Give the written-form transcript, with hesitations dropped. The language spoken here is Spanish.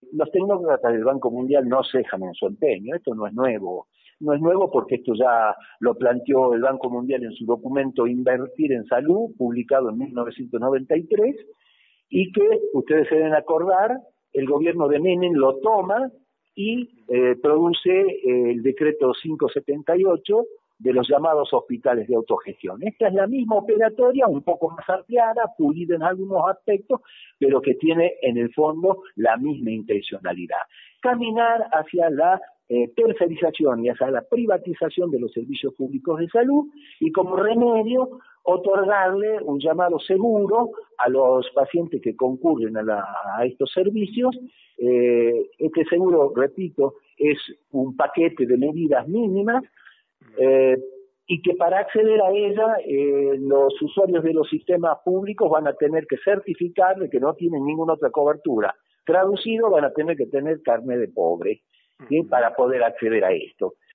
Los tecnócratas del Banco Mundial no cejan en su empeño, esto no es nuevo. No es nuevo porque esto ya lo planteó el Banco Mundial en su documento Invertir en Salud, publicado en 1993, y que, ustedes se deben acordar, el gobierno de Menem lo toma y produce el decreto 578 de los llamados hospitales de autogestión. Esta es la misma operatoria, un poco más ampliada, pulida en algunos aspectos, pero que tiene en el fondo la misma intencionalidad. Caminar hacia la tercerización y hacia la privatización de los servicios públicos de salud y como remedio otorgarle un llamado seguro a los pacientes que concurren a estos servicios. Este seguro, repito, es un paquete de medidas mínimas y que para acceder a ella los usuarios de los sistemas públicos van a tener que certificar de que no tienen ninguna otra cobertura. Traducido, van a tener que tener carne de pobre, ¿sí?, para poder acceder a esto.